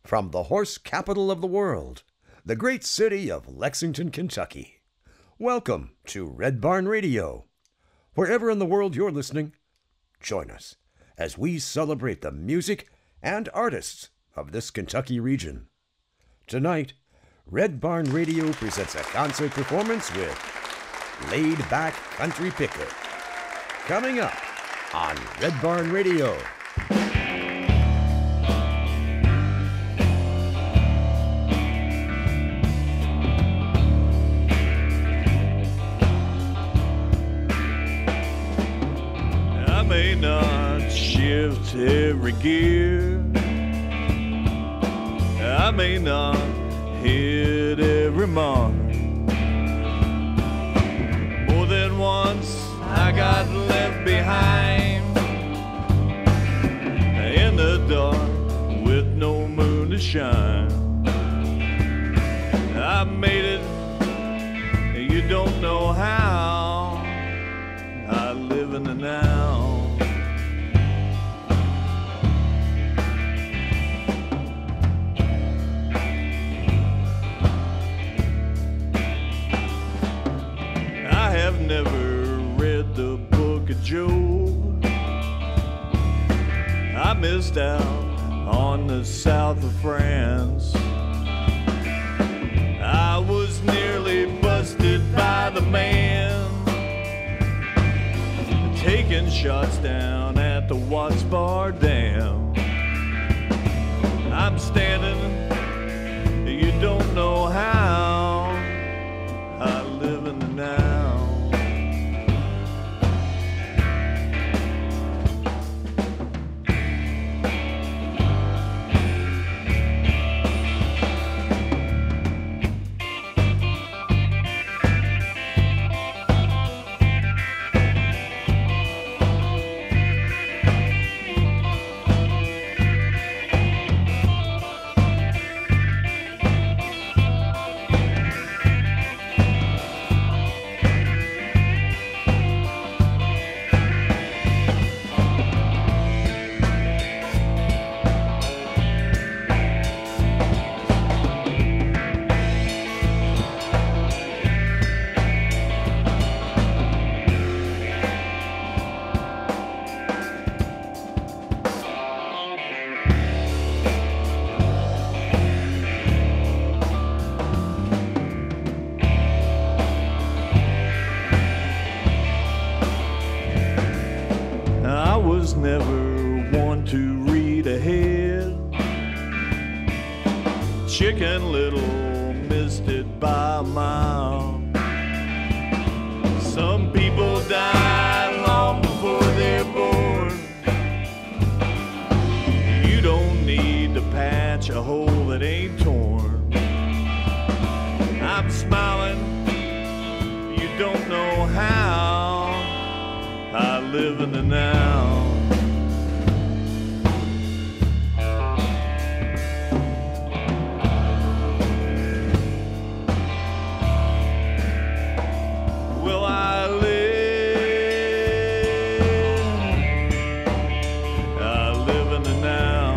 From the horse capital of the world, the great city of Lexington, Kentucky. Welcome to Red Barn Radio. Wherever in the world you're listening, join us as we celebrate the music and artists of this Kentucky region. Tonight, Red Barn Radio presents a concert performance with Laid Back Country Picker. Coming up on Red Barn Radio. I may not shift every gear, I may not hit every mark. More than once I got left behind in the dark with no moon to shine. I made it, you don't know how. I live in the now. I have never read the book of Job. I missed out on the south of France. I was nearly busted by the man taking shots down at the Watts Bar Dam. I'm standing, you don't know how. I live in the now. I was never one to read ahead. Chicken Little missed it by a mile. Some people die long before they're born. You don't need to patch a hole that ain't torn. I'm smiling, you don't know how. I live in the now. Well, I live in the now.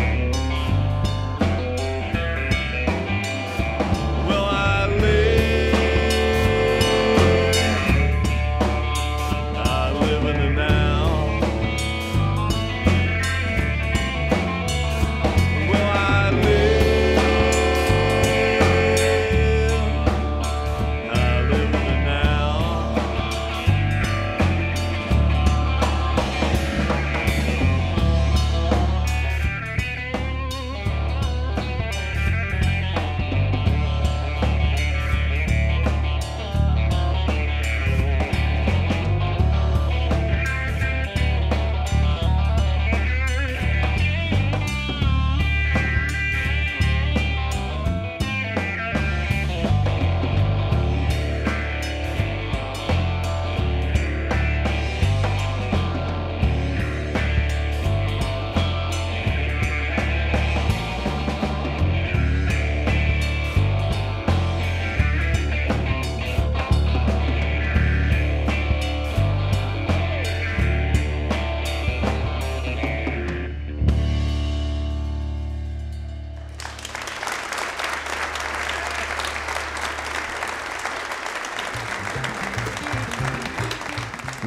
Well, I live in the now.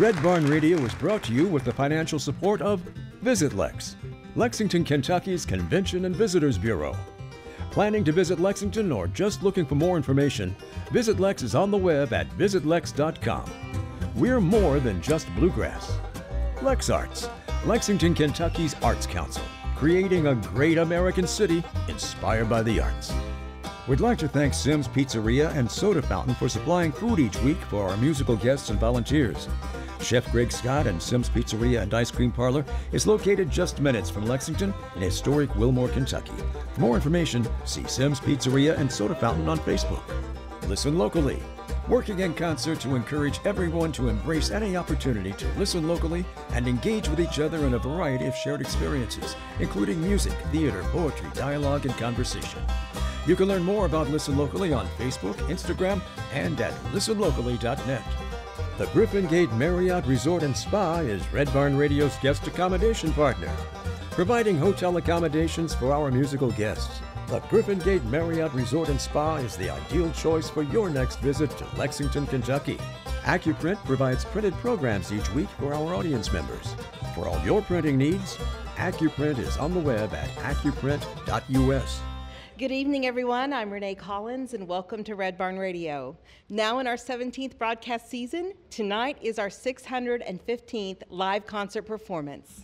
Red Barn Radio is brought to you with the financial support of Visit Lex, Lexington, Kentucky's Convention and Visitors Bureau. Planning to visit Lexington or just looking for more information, Visit Lex is on the web at visitlex.com. We're more than just bluegrass. Lex Arts, Lexington, Kentucky's Arts Council, creating a great American city inspired by the arts. We'd like to thank Sim's Pizzeria and Soda Fountain for supplying food each week for our musical guests and volunteers. Chef Greg Scott and Sim's Pizzeria and Ice Cream Parlor is located just minutes from Lexington in historic Wilmore, Kentucky. For more information, see Sim's Pizzeria and Soda Fountain on Facebook. Listen locally, working in concert to encourage everyone to embrace any opportunity to listen locally and engage with each other in a variety of shared experiences, including music, theater, poetry, dialogue, and conversation. You can learn more about Listen Locally on Facebook, Instagram, and at listenlocally.net. The Griffin Gate Marriott Resort and Spa is Red Barn Radio's guest accommodation partner, providing hotel accommodations for our musical guests. The Griffin Gate Marriott Resort and Spa is the ideal choice for your next visit to Lexington, Kentucky. AccuPrint provides printed programs each week for our audience members. For all your printing needs, AccuPrint is on the web at accuprint.us. Good evening, everyone. I'm Renee Collins, and welcome to Red Barn Radio. Now in our 17th broadcast season, tonight is our 615th live concert performance.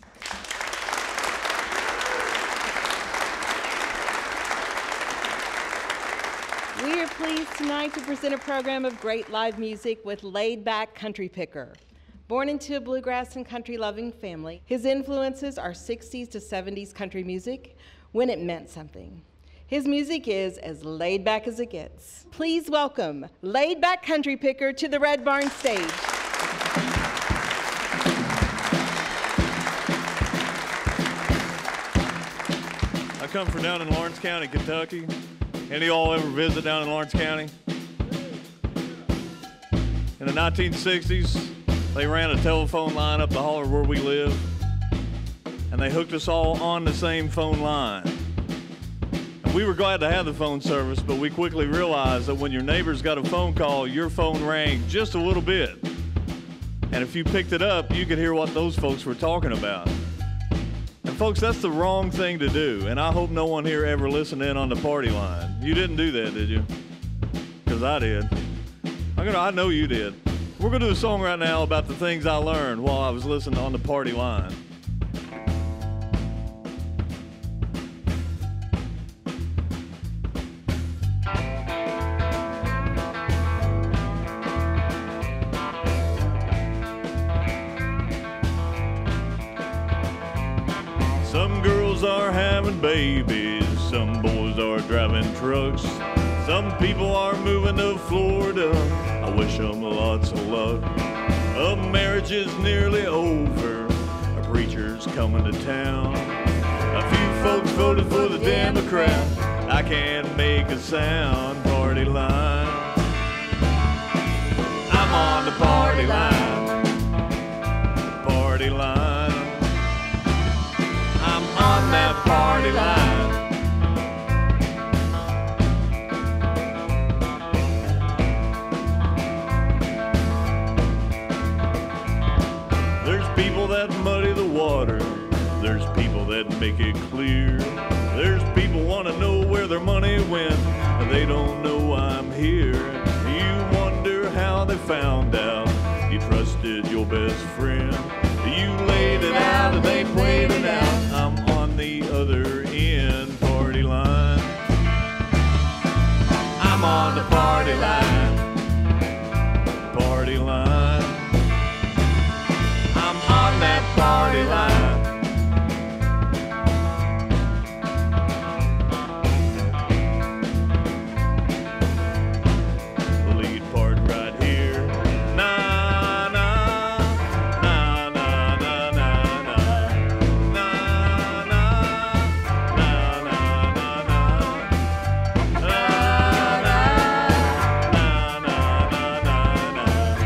We are pleased tonight to present a program of great live music with laid-back country picker. Born into a bluegrass and country-loving family, his influences are 60s to 70s country music when it meant something. His music is as laid back as it gets. Please welcome laid back country picker to the Red Barn stage. I come from down in Lawrence County, Kentucky. Any of y'all ever visit down in Lawrence County? In the 1960s, they ran a telephone line up the holler where we live, and they hooked us all on the same phone line. We were glad to have the phone service, but we quickly realized that when your neighbors got a phone call, your phone rang just a little bit. And if you picked it up, you could hear what those folks were talking about. And folks, that's the wrong thing to do. And I hope no one here ever listened in on the party line. You didn't do that, did you? Because I did. I know you did. We're going to do a song right now about the things I learned while I was listening on the party line. Some girls are having babies, some boys are driving trucks, some people are moving to Florida. I wish them lots of luck. A marriage is nearly over, a preacher's coming to town. A few folks voted for the Democrat, I can't make a sound. Party line, I'm on the party line. Party line, on that party line. There's people that muddy the water, there's people that make it clear, there's people want to know where their money went, and they don't know I'm here. You wonder how they found out you trusted your best friend. You laid it out and they played it out. I'm on the other end, party line. I'm on the party line. Party line. I'm on that party line. The lead part right here. Na na na na na na na. Na na na na na na. Na na na na na na.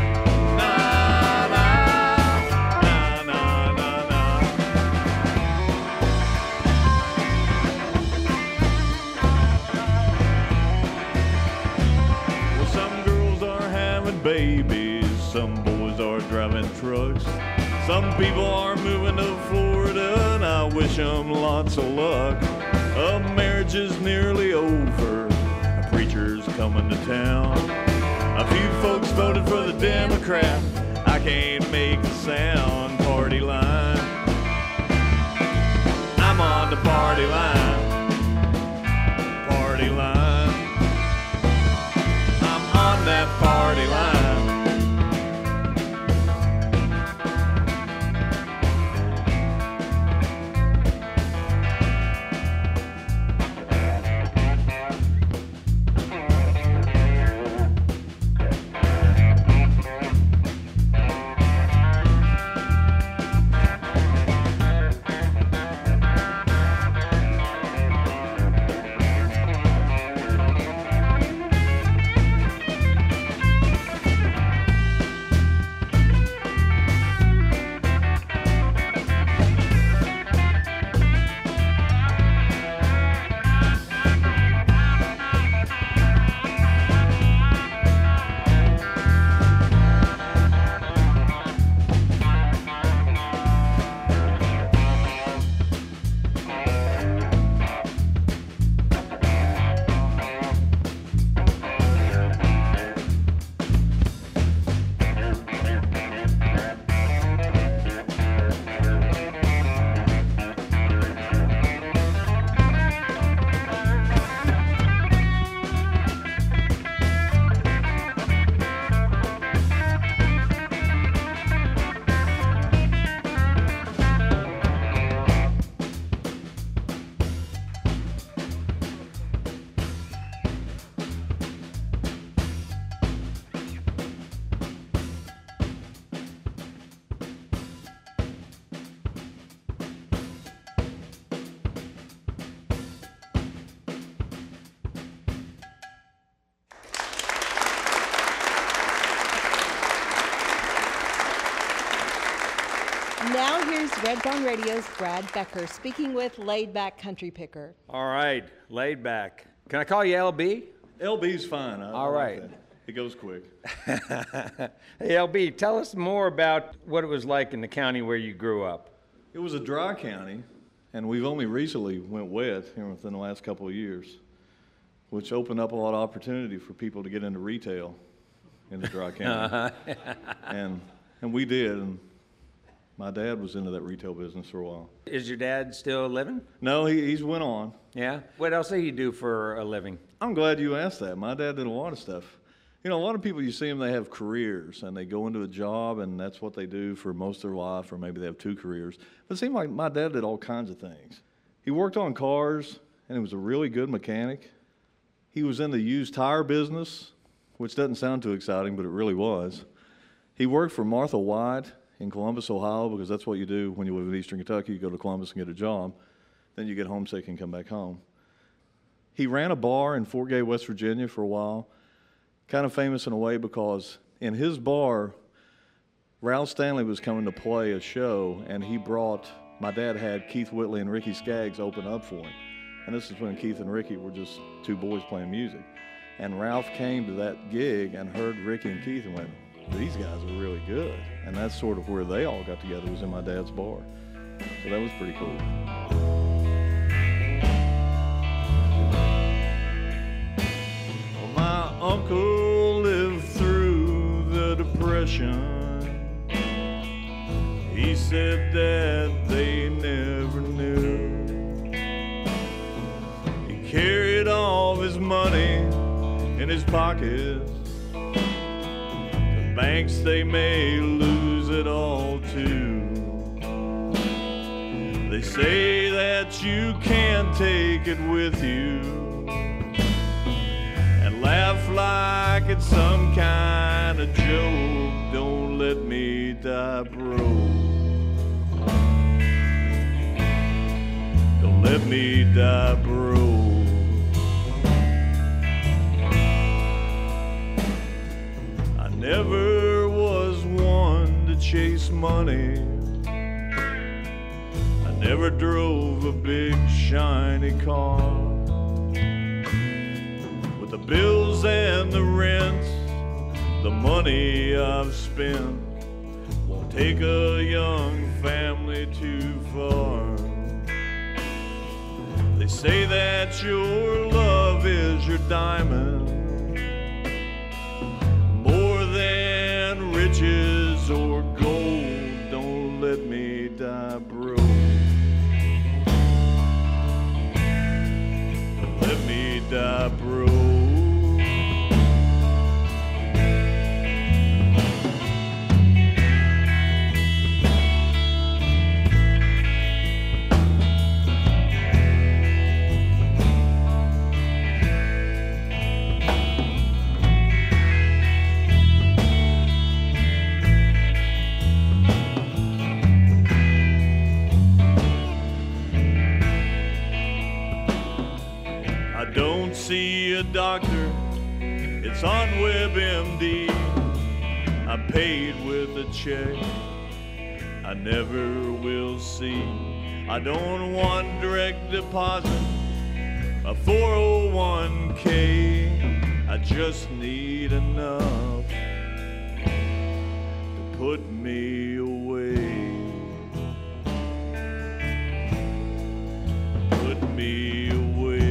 Well, some girls are having babies, some boys Those are driving trucks. Some people are moving to Florida, and I wish them lots of luck. A marriage is nearly over. A preacher's coming to town. A few folks voted for the Democrat. I can't make a sound. Party line. I'm on the party line. Party line. I'm on that party line. Now here's Red Barn Radio's Brad Becker speaking with Laid Back Country Picker. All right, Laid Back. Can I call you LB? LB's fine. All right. It goes quick. Hey, LB, tell us more about what it was like in the county where you grew up. It was a dry county, and we've only recently went wet here within the last couple of years, which opened up a lot of opportunity for people to get into retail in the dry county. and we did, and my dad was into that retail business for a while. Is your dad still living? No, he's went on. Yeah? What else do you do for a living? I'm glad you asked that. My dad did a lot of stuff. You know, a lot of people, you see them, they have careers, and they go into a job, and that's what they do for most of their life, or maybe they have two careers. But it seemed like my dad did all kinds of things. He worked on cars, and he was a really good mechanic. He was in the used tire business, which doesn't sound too exciting, but it really was. He worked for Martha White in Columbus, Ohio, because that's what you do when you live in eastern Kentucky. You go to Columbus and get a job. Then you get homesick and come back home. He ran a bar in Fort Gay, West Virginia for a while. Kind of famous in a way because in his bar, Ralph Stanley was coming to play a show, and he brought, my dad had Keith Whitley and Ricky Skaggs open up for him. And this is when Keith and Ricky were just two boys playing music. And Ralph came to that gig and heard Ricky and Keith and went, these guys are really good. And that's sort of where they all got together, was in my dad's bar. So that was pretty cool. Well, my uncle lived through the Depression. He said that they never knew. He carried all his money in his pockets. The banks, they may lose it all too. They say that you can't take it with you and laugh like it's some kind of joke. Don't let me die broke. Don't let me die broke. I never was one to chase money. I never drove a big shiny car. With the bills and the rent, the money I've spent, take a young family too far. They say that your love is your diamond, more than riches or gold. Don't let me die broke. Don't let me die broke. See a doctor, it's on WebMD. I paid with a check I never will see. I don't want direct deposit, a 401k. I just need enough to put me away. Put me away.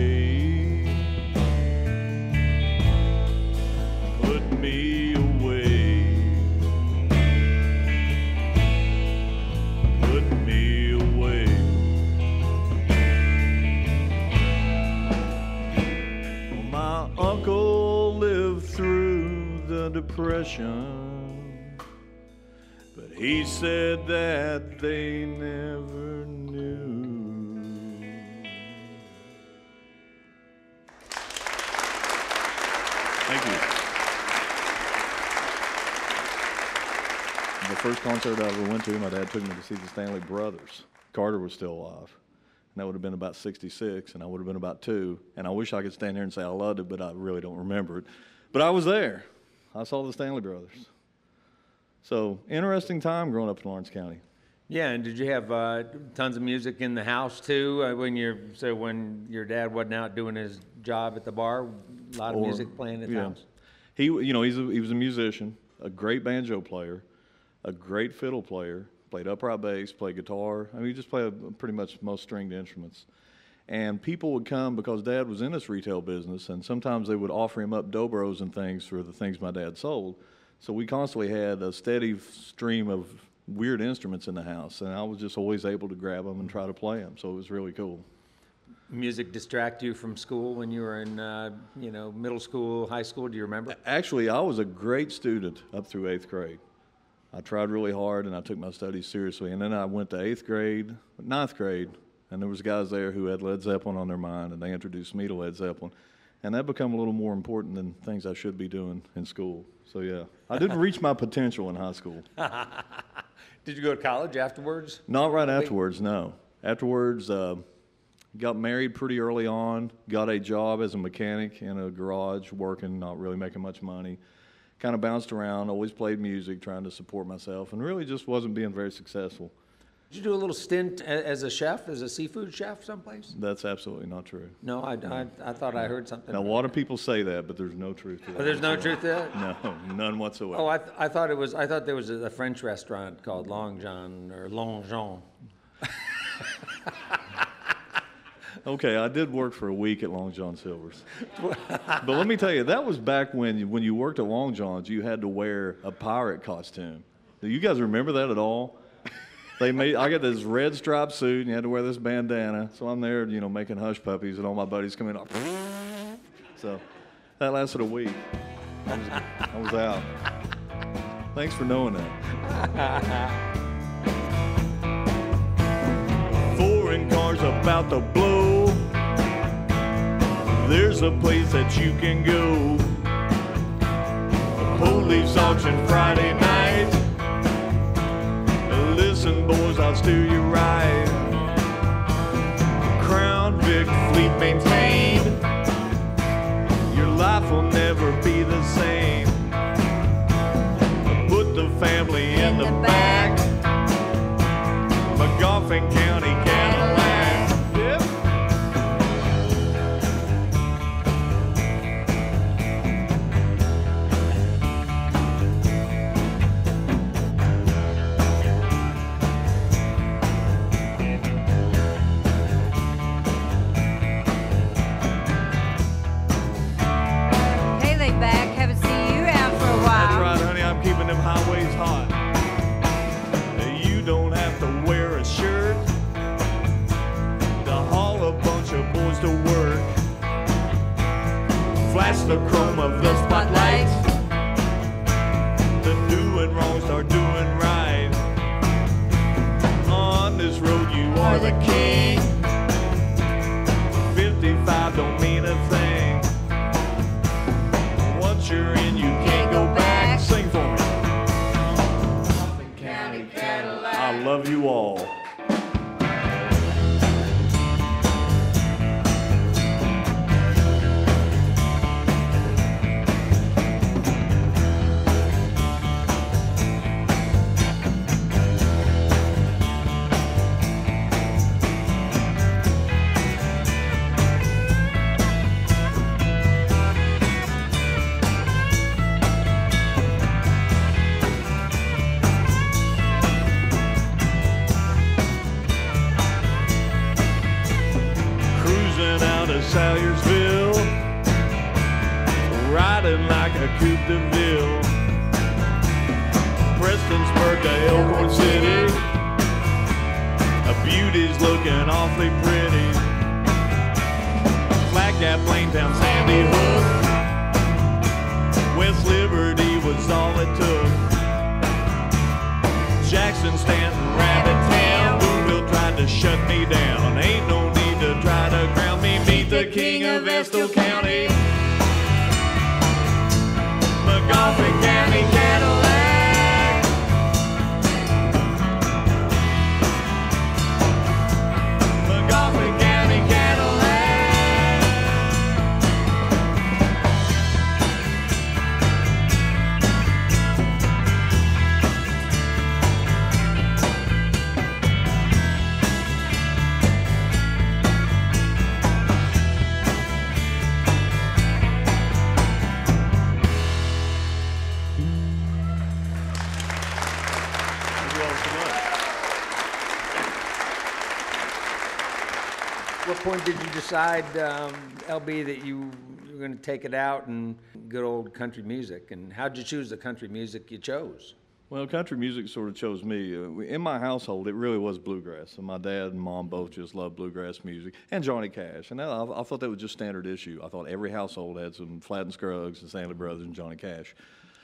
Me away, put me away. Well, my uncle lived through the Depression, but he said that they never knew. Thank you. The first concert I ever went to, my dad took me to see the Stanley Brothers. Carter was still alive. And that would have been about 66, and I would have been about 2. And I wish I could stand here and say I loved it, but I really don't remember it. But I was there. I saw the Stanley Brothers. So, interesting time growing up in Lawrence County. Yeah, and did you have tons of music in the house too? When your dad wasn't out doing his job at the bar, a lot of music playing at the house. He was a musician, a great banjo player, a great fiddle player, played upright bass, played guitar. I mean, he just played pretty much most stringed instruments. And people would come because Dad was in this retail business, and sometimes they would offer him up dobros and things for the things my dad sold. So we constantly had a steady stream of weird instruments in the house, and I was just always able to grab them and try to play them. So it was really cool. Music distract you from school when you were in, middle school, high school? Do you remember? Actually, I was a great student up through 8th grade. I tried really hard, and I took my studies seriously. And then I went to 8th grade, 9th grade, and there was guys there who had Led Zeppelin on their mind, and they introduced me to Led Zeppelin. And that became a little more important than things I should be doing in school. So, yeah, I didn't reach my potential in high school. Did you go to college afterwards? Not right afterwards, no. Afterwards, got married pretty early on, got a job as a mechanic in a garage, working, not really making much money. Kind of bounced around, always played music, trying to support myself, and really just wasn't being very successful. Did you do a little stint as a chef, as a seafood chef someplace? That's absolutely not true. No, I thought I heard something. Now, a lot of people say that, but there's no truth to that. Oh, there's no truth to that? No, none whatsoever. Oh, I thought there was a French restaurant called Long John or Long Jean. Okay, I did work for a week at Long John Silver's. But let me tell you, that was back when you worked at Long John's, you had to wear a pirate costume. Do you guys remember that at all? I got this red striped suit, and you had to wear this bandana. So I'm there, making hush puppies, and all my buddies come in. So that lasted a week. I was out. Thanks for knowing that. Foreign cars about to blow. There's a place that you can go. A police auction Friday night. Listen, boys, I'll steer you right. Crown Vic fleet maintained. Your life will never be the same. Put the family in the back. Magoffin County Cadillac. Yep. Blast the chrome of the spotlights. The doing wrong start doing right. On this road you are the king. 55 don't mean a thing. Once you're in, you can't go back. Sing for me. County Cadillac. I love you all. Salyersville, riding like a Coupe de Ville. Prestonsburg to Elkhorn City, a beauty's looking awfully pretty. Flagstaff, Plaintown, Sandy Hook, West Liberty was all it took. Jackson, Stanton, Rabbit Town, Boonville tried to shut me down. Ain't no need to try to ground me. Meet the king of Estill County, McGoffin County Cadillac. McGoffin County Cadillac. What point did you decide, LB, that you were going to take it out and good old country music? And how'd you choose the country music you chose? Well, country music sort of chose me. In my household, it really was bluegrass. And my dad and mom both just loved bluegrass music and Johnny Cash. And I thought that was just standard issue. I thought every household had some Flatt and Scruggs and Stanley Brothers and Johnny Cash.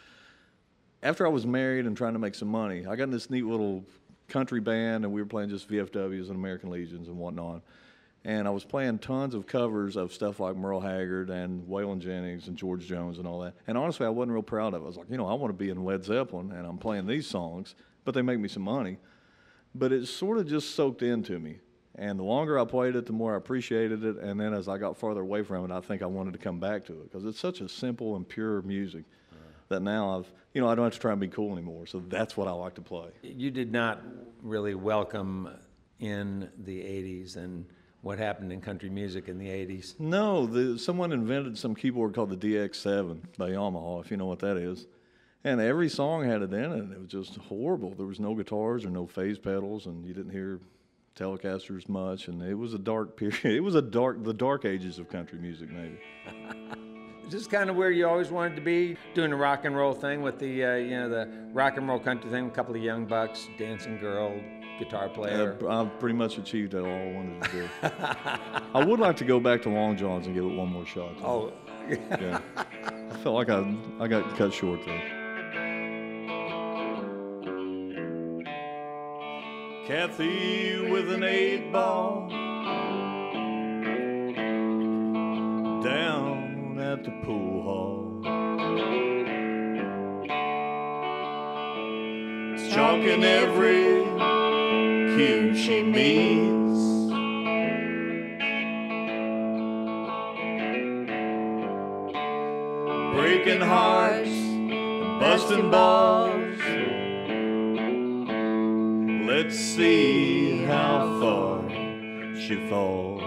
After I was married and trying to make some money, I got in this neat little country band, and we were playing just VFWs and American Legions and whatnot. And I was playing tons of covers of stuff like Merle Haggard and Waylon Jennings and George Jones and all that. And honestly, I wasn't real proud of it. I was like, I want to be in Led Zeppelin, and I'm playing these songs, but they make me some money. But it sort of just soaked into me. And the longer I played it, the more I appreciated it. And then as I got farther away from it, I think I wanted to come back to it because it's such a simple and pure music that now I don't have to try and be cool anymore. So that's what I like to play. You did not really welcome in the 80s and what happened in country music in the 80s. No, someone invented some keyboard called the DX7 by Yamaha, if you know what that is. And every song had it in it, and it was just horrible. There was no guitars or no phase pedals, and you didn't hear Telecasters much, and it was a dark period. It was the dark ages of country music, maybe. Is this kind of where you always wanted to be, doing the rock and roll thing with the, the rock and roll country thing, a couple of young bucks, dancing girl, guitar player? I've pretty much achieved all I wanted to do. I would like to go back to Long John's and give it one more shot. Oh, yeah. I felt like I got cut short there. Kathy with an 8-ball down at the pool hall, chalking every cue she meets, breaking hearts and busting balls. Let's see how far she falls.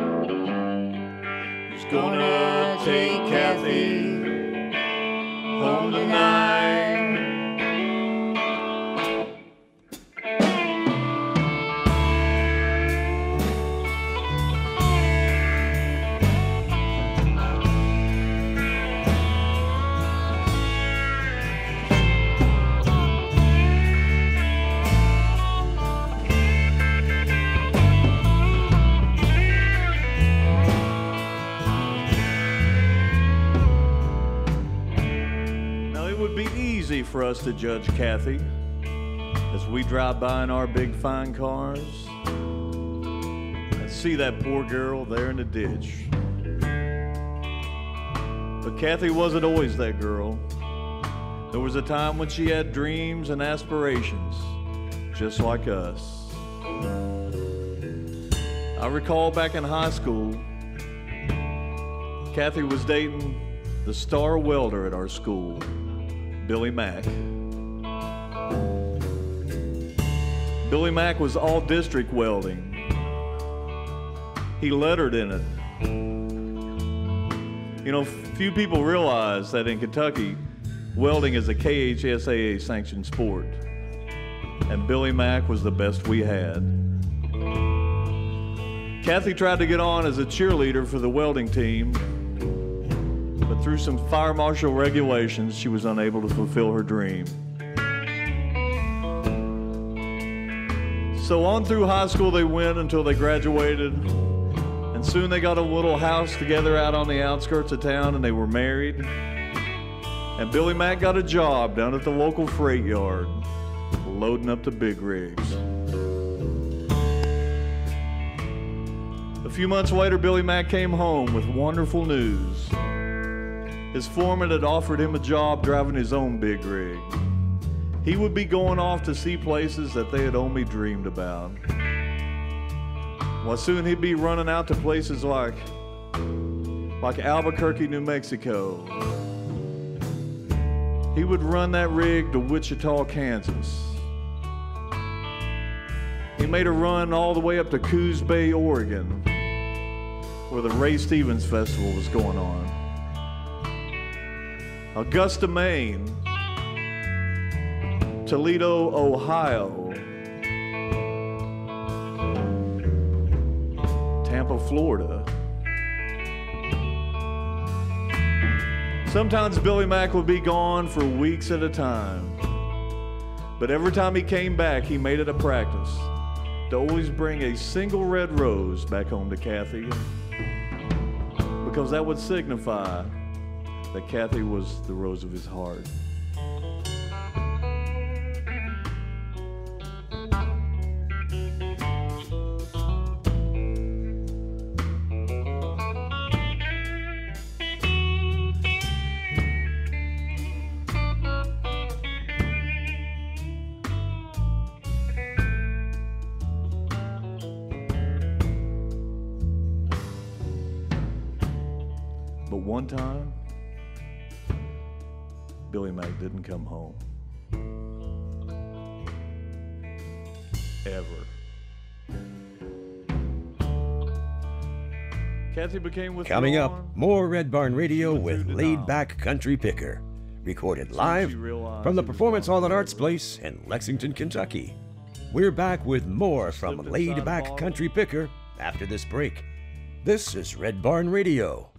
Who's gonna take Kathy home tonight? easy for us to judge Kathy as we drive by in our big fine cars and see that poor girl there in the ditch. But Kathy wasn't always that girl. There was a time when she had dreams and aspirations, just like us. I recall back in high school, Kathy was dating the star welder at our school, Billy Mack. Billy Mack was all district welding. He lettered in it. You know, few people realize that in Kentucky, welding is a KHSAA sanctioned sport. And Billy Mack was the best we had. Kathy tried to get on as a cheerleader for the welding team, but through some fire marshal regulations, she was unable to fulfill her dream. So on through high school they went until they graduated, and soon they got a little house together out on the outskirts of town, and they were married. And Billy Mack got a job down at the local freight yard, loading up the big rigs. A few months later, Billy Mack came home with wonderful news. His foreman had offered him a job driving his own big rig. He would be going off to see places that they had only dreamed about. Well, soon he'd be running out to places like Albuquerque, New Mexico. He would run that rig to Wichita, Kansas. He made a run all the way up to Coos Bay, Oregon, where the Ray Stevens Festival was going on. Augusta, Maine, Toledo, Ohio, Tampa, Florida. Sometimes Billy Mack would be gone for weeks at a time, but every time he came back, he made it a practice to always bring a single red rose back home to Kathy, because that would signify that Kathy was the rose of his heart. But one time, Billy Mack didn't come home. Ever. Kathy became withdrawn. Coming up, more Red Barn Radio with Laid Back Country Picker. Recorded live from the Performance Hall at Arts Place in Lexington, Kentucky. We're back with more from Laid Back Country Picker after this break. This is Red Barn Radio.